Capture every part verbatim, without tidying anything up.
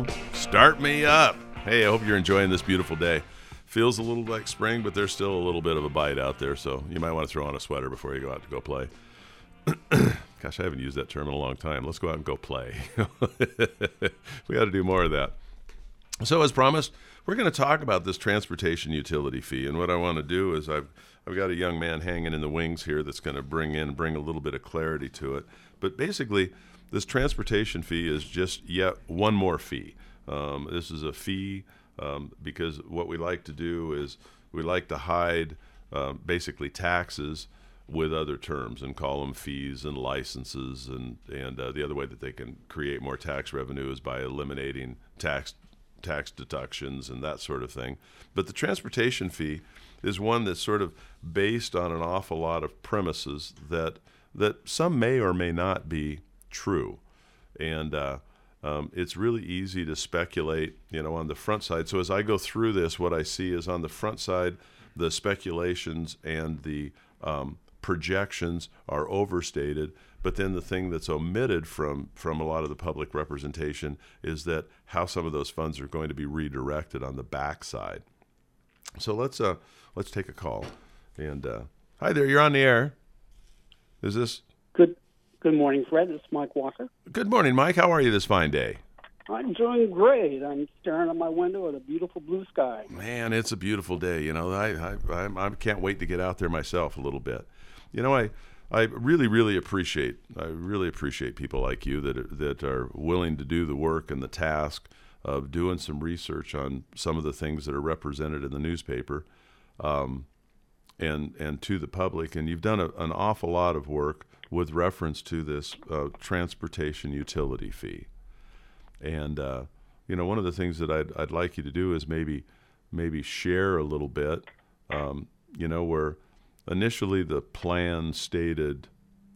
go. Start me up. Hey, I hope you're enjoying this beautiful day. Feels a little like spring, but there's still a little bit of a bite out there, so you might want to throw on a sweater before you go out to go play. Gosh, I haven't used that term in a long time. Let's go out and go play. We got to do more of that. So as promised, we're going to talk about this transportation utility fee. And what I want to do is I've I've got a young man hanging in the wings here that's going to bring in, bring a little bit of clarity to it. But basically, this transportation fee is just yet one more fee. Um, this is a fee um, because what we like to do is we like to hide um, basically taxes with other terms and call them fees and licenses. And, and uh, the other way that they can create more tax revenue is by eliminating tax tax deductions and that sort of thing. But the transportation fee is one that's sort of based on an awful lot of premises that that some may or may not be true. And uh, um, it's really easy to speculate, you know, on the front side. So as I go through this, what I see is on the front side, the speculations and the um, projections are overstated. But then the thing that's omitted from, from a lot of the public representation is that how some of those funds are going to be redirected on the backside. So let's uh let's take a call. And uh, hi there, you're on the air. Is this good? Good morning, Fred. This is Mike Walker. Good morning, Mike. How are you this fine day? I'm doing great. I'm staring out my window at a beautiful blue sky. Man, it's a beautiful day. You know, I I I, I can't wait to get out there myself a little bit. You know, I. I really, really appreciate. I really appreciate people like you that are, that are willing to do the work and the task of doing some research on some of the things that are represented in the newspaper, um, and and to the public. And you've done a, an awful lot of work with reference to this uh, transportation utility fee. And uh, you know, one of the things that I'd I'd like you to do is maybe maybe share a little bit. Um, you know, where initially, the plan stated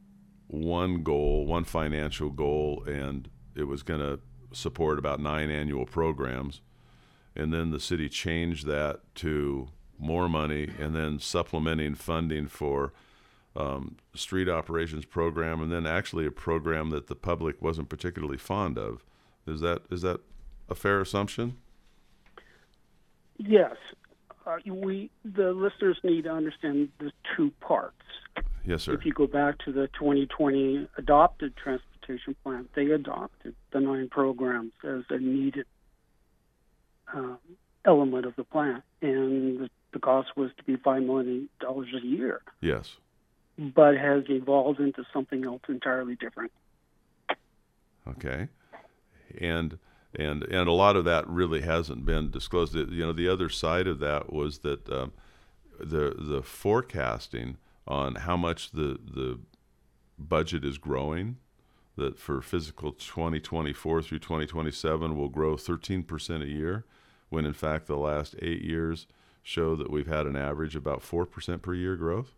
one goal, one financial goal, and it was going to support about nine annual programs. And then the city changed that to more money and then supplementing funding for um, street operations program, and then actually a program that the public wasn't particularly fond of. Is that is that a fair assumption? Yes. Uh, we the listeners need to understand the two parts. Yes, sir. If you go back to the twenty twenty adopted transportation plan, they adopted the nine programs as a needed um, element of the plan, and the, the cost was to be five million dollars a year. Yes. But has evolved into something else entirely different. Okay. And And and a lot of that really hasn't been disclosed. You know, the other side of that was that um, the the forecasting on how much the the budget is growing, that for fiscal twenty twenty-four through twenty twenty-seven will grow thirteen percent a year, when in fact the last eight years show that we've had an average about four percent per year growth.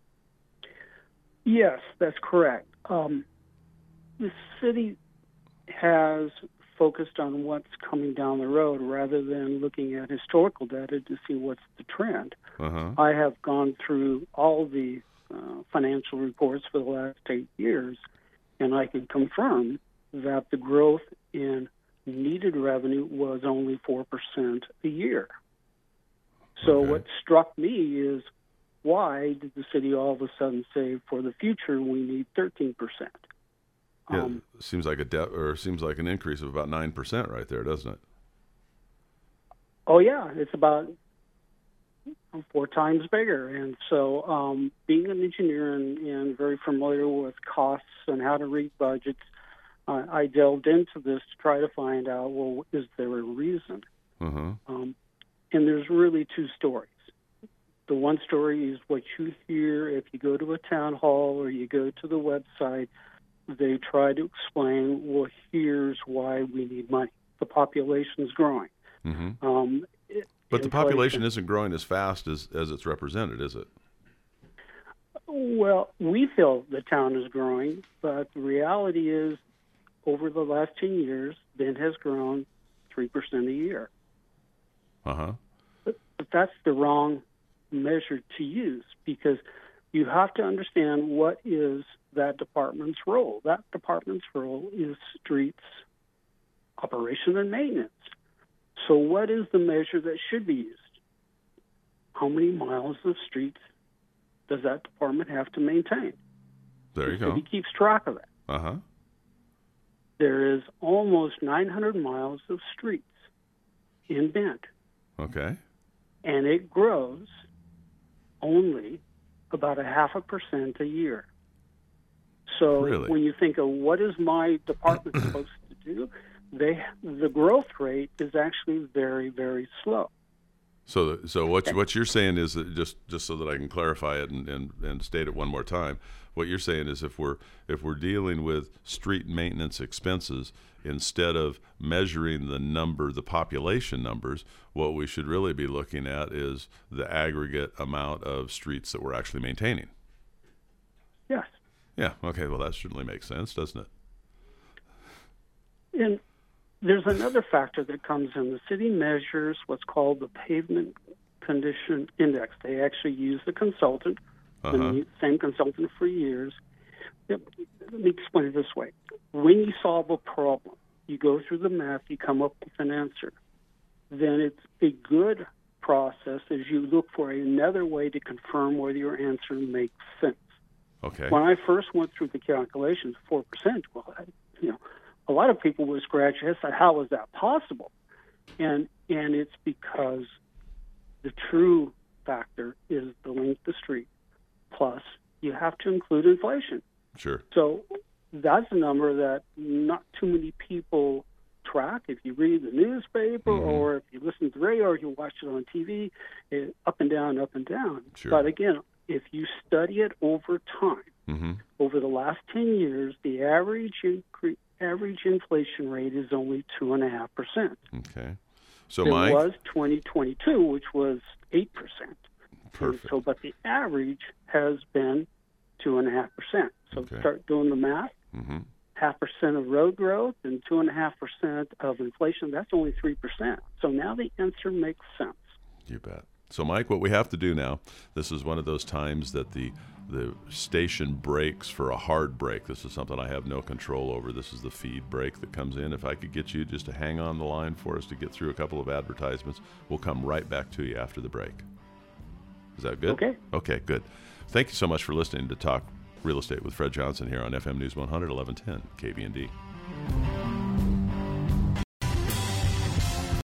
Yes, that's correct. Um, the city has focused on what's coming down the road rather than looking at historical data to see what's the trend. Uh-huh. I have gone through all the uh, financial reports for the last eight years, and I can confirm that the growth in needed revenue was only four percent a year. So Okay. what struck me is, why did the city all of a sudden say, for the future, we need thirteen percent? Yeah, Um, seems like a de- or seems like an increase of about nine percent right there, doesn't it? Oh, yeah, it's about four times bigger. And so um, being an engineer and, and very familiar with costs and how to read budgets, uh, I delved into this to try to find out, well, is there a reason? Uh-huh. Um, and there's really two stories. The one story is what you hear if you go to a town hall or you go to the website. They try to explain, well, here's why we need money. The population's growing. Mm-hmm. Um, it, But the inflation- population isn't growing as fast as, as it's represented, is it? Well, we feel the town is growing, but the reality is over the last ten years, Bend has grown three percent a year. Uh-huh. But, but that's the wrong measure to use, because you have to understand what is that department's role. That department's role is streets operation and maintenance. So what is the measure that should be used? How many miles of streets does that department have to maintain? There you the go. city keeps track of that. Uh-huh. There is almost nine hundred miles of streets in Bend, Okay. and it grows only about a half a percent a year. So Really? when you think of what is my department supposed to do, they the growth rate is actually very, very slow. So, so what what you're saying is that just just so that I can clarify it and, and, and state it one more time, what you're saying is if we're if we're dealing with street maintenance expenses, instead of measuring the number, the population numbers, what we should really be looking at is the aggregate amount of streets that we're actually maintaining. Yes. Yeah. Okay. Well, that certainly makes sense, doesn't it? And there's another factor that comes in. The city measures what's called the pavement condition index. They actually use the consultant, Uh-huh. the same consultant for years. Yep. Let me explain it this way. When you solve a problem, you go through the math, you come up with an answer. Then it's a good process as you look for another way to confirm whether your answer makes sense. Okay. When I first went through the calculations, four percent, well, I, you know, a lot of people would scratch their heads and say, how is that possible? And and it's because the true factor is the length of street, plus you have to include inflation. Sure. So that's a number that not too many people track. If you read the newspaper Mhm. or if you listen to the radio or you watch it on T V, it, up and down, up and down. Sure. But again, if you study it over time, Mm-hmm. over the last ten years, the average incre- average inflation rate is only two and a half percent. Okay. So, There Mike. was twenty twenty-two, which was eight percent. Perfect. So, but the average has been two and a half percent. So Okay. start doing the math. Mm-hmm. Half percent of road growth and two and a half percent of inflation. That's only three percent. So now the answer makes sense. You bet. So, Mike, what we have to do now, this is one of those times that the the station breaks for a hard break. This is something I have no control over. This is the feed break that comes in. If I could get you just to hang on the line for us to get through a couple of advertisements, we'll come right back to you after the break. Is that good? Okay. Okay, good. Thank you so much for listening to Talk Real Estate with Fred Johnson here on F M News one hundred, eleven ten, K B N D.